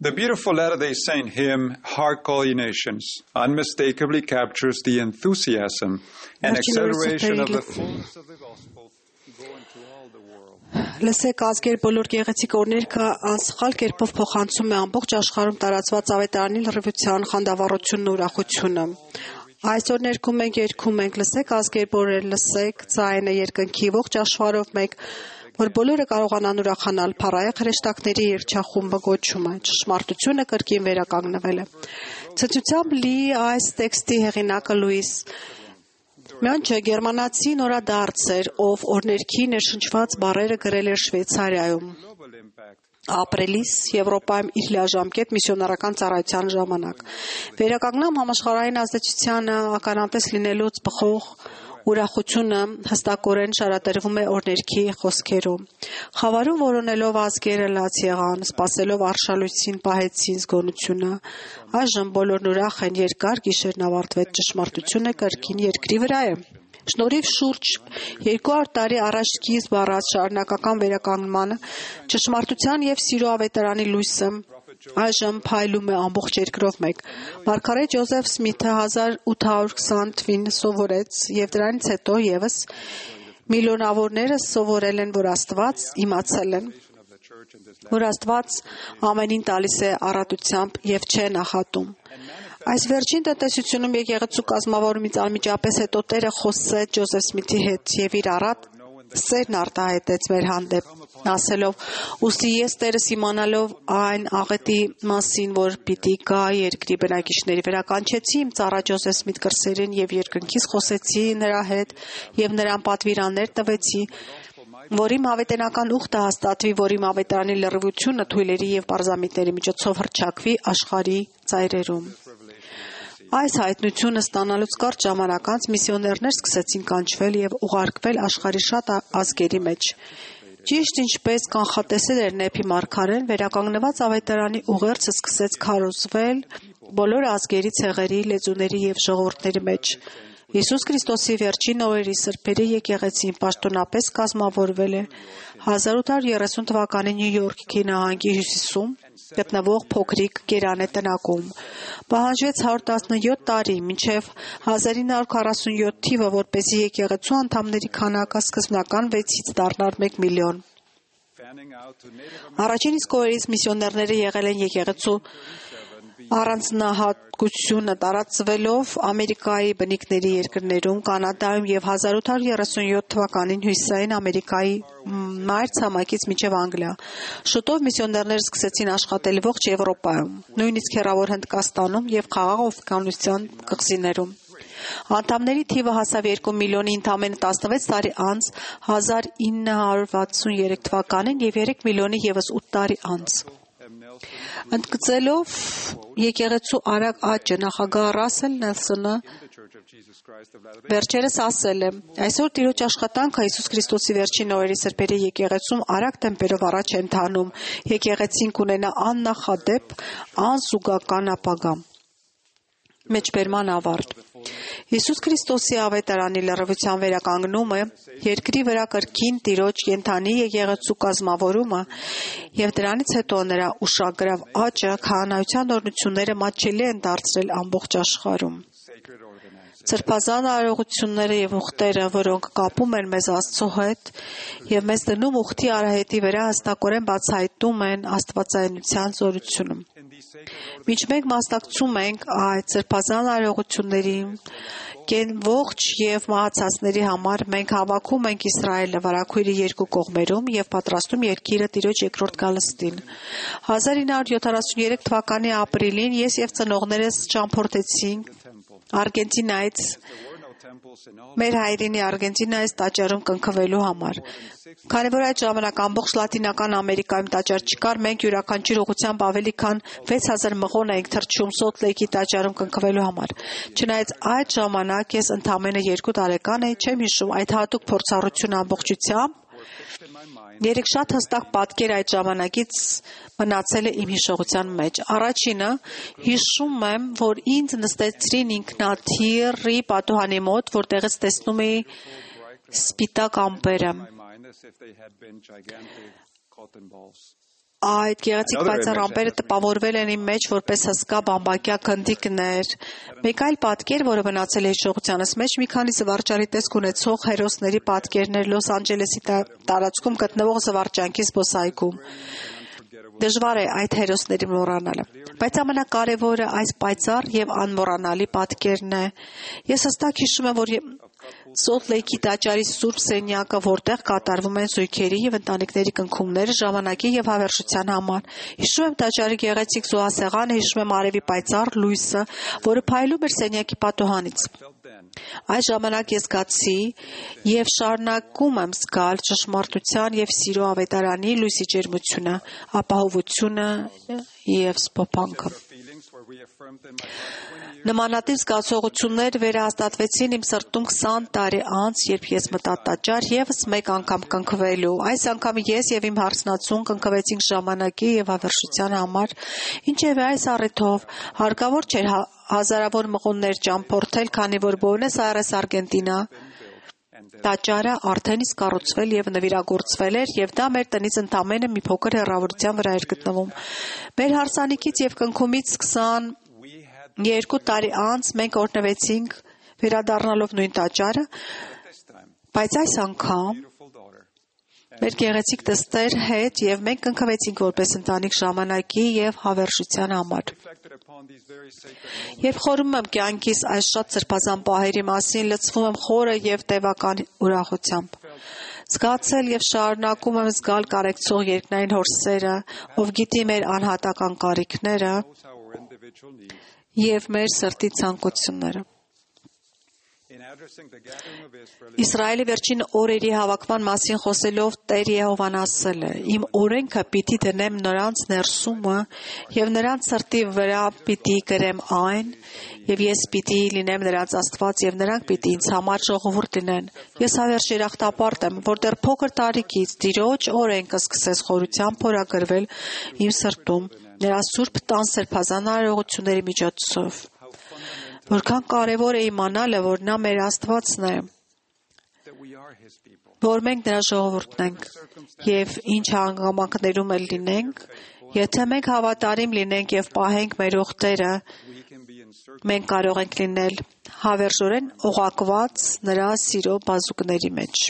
The beautiful Latter-day Saint hymn, Hark All Ye Nations, unmistakably captures the enthusiasm and acceleration of the fullness of the gospel going to all the world. Լսեք ազգեր բոլոր գեղեցիկ օրներքը անսխալ կերպով փոխանցում է ամբողջ աշխարհում տարածված ավետարանի լրիվության, խանդավառությունն ու ուրախությունը։ Այսօր ներքում ենք, երգում ենք, լսեք ազգեր բոլոր, լսեք ձայնը երկնքի ողջ աշխարհով մեկ, որ բոլորը կարողանան ուրախանալ փառայեղ հրեշտակների երգչախումբը գոչում է, ճշմարտությունը կրկին վերականգնվել է։ Ցնծությամբ լի այս տեքստի հեղինակը Լուիս Մյոնչը գերմանացի նորադարձ էր, ով օրներքի ներշնչված բառերը գրել էր Շվեյցարիայում։ Ապրիլիս Եվրոպայում իր լիաժամկետ միսիոնարական ծառայության ժամանակ։ Վերականգնամ համաշխարհային ազդեցությանը ականատես լինելուց բխող ուրախությունը հստակորեն շարադրվում է օրներքի խոսքերում։ Խավարում որոնելով ազգերը լաց եղան, սպասելով արշալույսին պահեցին զգոնությունը։ Այժմ բոլորն ուրախ են, երկար գիշերն ավարտվեց, ճշմարտությունը կրկին երկրի վրա է։ Շնորհիվ շուրջ 200 տարի առաջ սկիզբ առած շարունակական վերականգնմանը ճշմարտության եւ սիրո ավետարանի լույսը այժմ փայլում է ամբողջ երկրով մեկ։ Մարգարետ Ջոզեֆ Սմիթը 1820 թվականին սովորեց եւ դրանից հետո եւս միլիոնավորները սովորել են, որ Աստված իմացել են, որ Աստված ամենին տալիս է առատությամբ եւ չէ նախատում։ Այս վերջին տնտեսությունում եկեղեցու կազմավորումից անմիջապես հետո Տերը խոսեց Ջոզեֆ Սմիթի հետ եւ իր առատ սերն արտահայտեց մեր հանդեպ, ասելով. «Ուստի ես Տերս իմանալով այն աղետի մասին, որ պիտի գա երկրի բնակիչների վրա, կանչեցի իմ ծառա Ջոզեֆ Սմիթ կրսերին եւ երկնքից խոսեցի նրա հետ եւ նրան պատվիրաններ տվեցի, որ իմ հավետենական ուխտը հաստատվի, որ իմ ավետարանի լրիվությունը թույլերի եւ պարզամիտների միջոցով հռչակվի աշխարհի ծայրերում»։ Այս հայտնությունը ստանալուց կարճ ժամանակ անց միսիոներներ սկսեցին կանչվել եւ ուղարկվել աշխարհի շատ ազգերի մեջ։ Ճիշտ ինչպես կանխատեսել էր Նեփի մարգարեն, վերականգնված ավետարանի ուղերձը սկսեց քարոզվել բոլոր ազգերի, ցեղերի, լեզուների եւ ժողովուրդների մեջ։ Հիսուս Քրիստոսի վերջին օրերի սրբերի եկեղեցին պաշտոնապես կազմավորվել է 1830 թվականի Նյու Յորքի նահանգի հյուսիսում գտնվող փոքրիկ Գերանե տնակում։ Պահանջվեց 117 տարի, մինչև 1947 թիվը, որպեսզի եկեղեցու անդամների քանակը սկզբնական 6-ից դառնար 1 միլիոն։ Առաջին իսկ օրերից միսիոներները եղել են եկեղեցու առանձնահատկությունը տարածվելով Ամերիկայի բնիկների երկրներում, Կանադայում եւ 1837 թվականին Հյուսիսային Ամերիկայի մայրցամաքից մինչև Անգլիա։ Շուտով միսիոներները սկսեցին աշխատել ողջ Եվրոպայում, նույնիսկ հեռավոր Հնդկաստանում եւ Խաղաղ Օվկիանոսյան կղզիներում։ Անդամների թիվը հասավ 2 միլիոնի ընդամենը 16 տարի անց 1963 թվականին եւ 3 միլիոնի եւս 8 տարի անց։ Ընդգծելով եկեղեցու արագ աճը նախագահ Ռասել Նելսոնը վերջերս ասել է. «Այսօր Տիրոջ աշխատանքը Հիսուս Քրիստոսի վերջին օրերի սրբերի եկեղեցում արագ տեմպերով առաջ է ընթանում։ Եկեղեցին կունենա աննախադեպ, անզուգական ապագա»։ Մեջբերման ավարտ։ Հիսուս Քրիստոսի ավետարանի լրիվության վերականգնումը, երկրի վրա կրկին Տիրոջ կենդանի եկեղեցու կազմավորումը եւ դրանից հետո նրա ուշագրավ աճը քահանայության օրհնությունները մատչելի են դարձրել ամբողջ աշխարհում։ Սրբազան արարողությունները եւ ուխտերը, որոնք կապում են մեզ Աստծո հետ եւ մեզ դնում ուխտի արահետի վրա, հստակորեն բացահայտում են աստվածայնության զորությունը։ Մինչ մենք մասնակցում ենք այդ սրբազան արարողություններին, ողջ եւ մահացածների համար մենք հավաքում ենք Իսրայելը վարագույրի երկու կողմերում եւ պատրաստում երկիրը Տիրոջ երկրորդ գալստին։ 1973 թվականի ապրիլին ես եւ ծնողներս ճամփորդեցինք Արգենտինայից մեր հայրենի Արգենտինայից տաճարում կնքվելու համար։ Քանի որ այդ ժամանակ ամբողջ Լատինական Ամերիկայում տաճար չկար, մենք յուրաքանչյուր ուղղությամբ ավելի քան 6000 մղոն էինք թռչում Սոլտ Լեյքի տաճարում կնքվելու համար։ Չնայած այդ ժամանակ ես ընդամենը 2 տարեկան էի, չեմ հիշում այդ հատուկ փորձառությունը ամբողջությամբ։ Երեք շատ հստակ պատկեր այդ ժամանակից մնացել է իմ հիշողության մեջ։ Առաջինը, հիշում եմ, որ ինձ նստեցրին ինքնաթիռի պատուհանի մոտ, որտեղից տեսնում էի սպիտակ ամպերը։ Այդ գեղեցիկ պայծառ ամպերը տպավորվել են իմ մեջ որպես հսկա բամբակյա գնդիկներ։ Մեկ այլ պատկեր, որը մնացել է հիշողությանս մեջ, մի քանի զվարճալի տեսք ունեցող հերոսների պատկերներ Լոս Անջելեսի տարածքում գտնվող զվարճանքի զբոսայգում։ Դժվար է այդ հերոսների մոռանալը, բայց ամենակարևորը այս պայծառ եւ անմոռանալի պատկերն է։ Ես հստակ հիշում եմ, որ Սոլտ Լեյքի տաճարի սուրբ սենյակը, որտեղ կատարվում են զույգերի եւ ընտանիքների կնքումները ժամանակի եւ հավերժության համար։ Հիշում եմ տաճարի գեղեցիկ զոհասեղանը, հիշում եմ արևի պայծառ լույսը, որը փայլում էր սենյակի պատուհանից։ Այս ժամանակ ես զգացի եւ շարունակում եմ զգալ ճշմարտության եւ սիրո ավետարանի լույսի ջերմությունը, ապահովությունը եւ սփոփանքը։ Նմանատիպ զգացողություններ վերահաստատվեցին իմ սրտում 20 տարի անց, երբ ես մտա տաճար եւս մեկ անգամ կնքվելու։ Այս անգամ ես եւ իմ հարսնացուն կնքվեցինք ժամանակի եւ հավերժության համար, ինչեւէ այս առիթով հարկավոր չէր հազարավոր մղոններ ճամփորդել, քանի որ Բուենոս Այրես, Արգենտինա տաճարը արդեն իսկ կառուցվել եւ նվիրագործվել էր, եւ դա մեր տնից ընդամենը մի փոքր հեռավորության վրա էր գտնվում։ Մեր հարսանիքից եւ կնքումից 22 տարի անց մենք օրհնվեցինք վերադառնալով նույն տաճարը, բայց այս անգամ մեր գեղեցիկ դստեր հետ եւ մենք կնքվեցինք որպես ընտանիք ժամանակի եւ հավերժության համար։ Երբ խորհում եմ կյանքիս այս շատ սրբազան պահերի մասին, լցվում եմ խորը եւ տևական ուրախությամբ։ Զգացել եւ շարունակում եմ զգալ կարեկցող երկնային հոր սերը, ով գիտի մեր անհատական կարիքները եւ մեր սրտի ցանկությունները։ Իսրայելի վերջին օրերի հավաքման մասին խոսելով Տեր Եհովան ասել է. «Իմ օրենքը պիտի դնեմ նրանց ներսումը եւ նրանց սրտի վրա պիտի գրեմ այն, եւ ես պիտի լինեմ նրանց Աստված եւ նրանք պիտի ինձ համար ժողովուրդ լինեն»։ Ես հավերժ երախտապարտ եմ, որ դեռ փոքր տարիքից Տիրոջ օրենքը սկսեց խորությամբ փորագրվել իմ սրտում, նրա սուրբ տան սրբազան արարողությունների միջոցով։ Որքան կարևոր է իմանալը, որ նա մեր Աստվածն է, որ մենք նրա ժողովուրդն ենք, եւ ինչ հանգամանքներում էլ լինենք, եթե մենք հավատարիմ լինենք եւ պահենք մեր ուխտերը, մենք կարող ենք լինել հավերժորեն օղակված նրա սիրո բազուկների մեջ։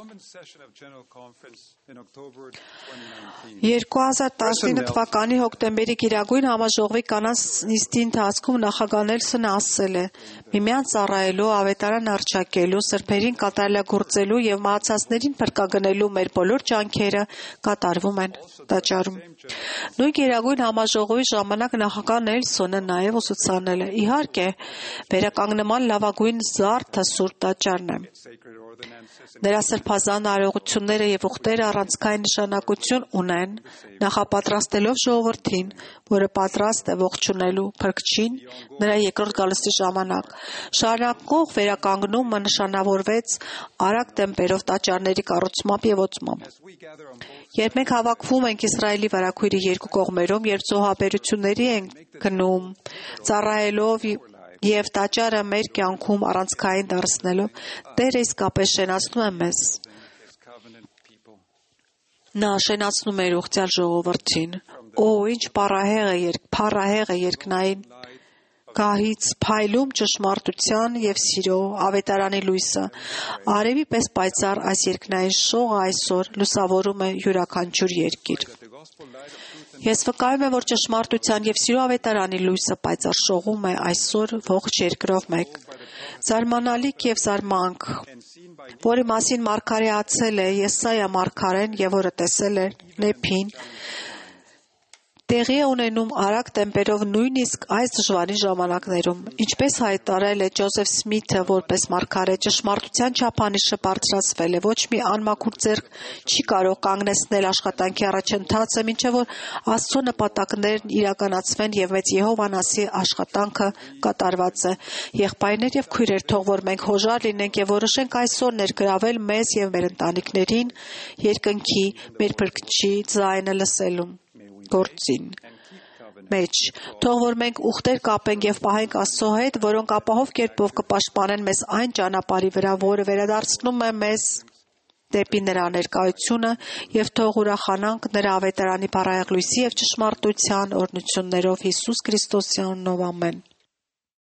2019 թվականի հոկտեմբերի գիրագույն համաժողովի կանանց նիստի ընթացքում նախագահ Նելսոնը ասել է. «Միմյանց ծառայելու, ավետարան հռչակելու, սրբերին կատարելագործելու եւ մահացածներին փրկագնելու մեր բոլոր ջանքերը կատարվում են տաճարում»։ Նույն գերագույն համաժողովի ժամանակ նախագահ Նելսոնը նաև ուսուցանել է. «Իհարկե, վերականգնման լավագույն զարդը Սուրբ տաճարն է։ Նրա սրբազան արարողությունները եւ ուխտերը առանցքային նշանակություն ունեն, նախապատրաստելով ժողովրդին, որը պատրաստ է ողջունելու Փրկչին նրա երկրորդ գալստի ժամանակ։ Շարունակող վերականգնումը նշանավորվեց արագ տեմպերով տաճարների կառուցմամբ եւ օծմամբ։ Երբ մենք հավաքվում ենք Իսրայելի վարագույրի երկու կողմերում, երբ զոհաբերությունների ենք գնում, ծառայելով եւ տաճարը մեր կյանքում առանցքային դարձնելով, Տերը իսկապես շենացնում է մեզ։ Նա շենացնում է իր ուղղյալ ժողովրդին։ Օ, ինչ փառահեղ է երկնային գահից փայլում ճշմարտության եւ սիրո ավետարանի լույսը։ Արևի պես պայծառ այս երկնային շողը այսօր լուսավորում է յուրաքանչյուր երկիր։ Ես վկայում եմ, որ ճշմարտության եւ սիրո ավետարանի լույսը պայծառ շողում է այսօր ողջ երկրով մեկ։ Զարմանալիք եւ զարմանք, որի մասին մարգարեացել է Եսայա մարգարեն եւ որը տեսել է Նեփին, տեղի է ունենում արագ տեմպերով նույնիսկ այս դժվարին ժամանակներում։ Ինչպես հայտարարել է Ջոզեֆ Սմիթը որպես մարգարե, ճշմարտության չափանիշը բարձրացվել է։ Ոչ մի անմաքուր ձեռք չի կարող կանգնեցնել աշխատանքի առաջընթացը, մինչև որ Աստծո նպատակներն իրականացվեն եւ մեծ Եհովան ասի աշխատանքը կատարված է։ Եղբայրներ եւ քույրեր, թող որ մենք հոժար լինենք եւ որոշենք այսօր ներգրավել մեզ եւ մեր ընտանիքներին երկնքի մեր Փրկչի ձայնը լսելու գործին մեջ, թող որ մենք ուխտեր կապենք եւ պահենք Աստծո հետ, որոնք ապահով կերպով կպաշտպանեն մեզ այն ճանապարհի վրա, որը վերադարձնում է մեզ դեպի նրա ներկայությունը եւ թող ուրախանանք նրա ավետարանի բարայեղ լույսի եւ ճշմարտության օրհնություններով Հիսուս Քրիստոսի անունով ամեն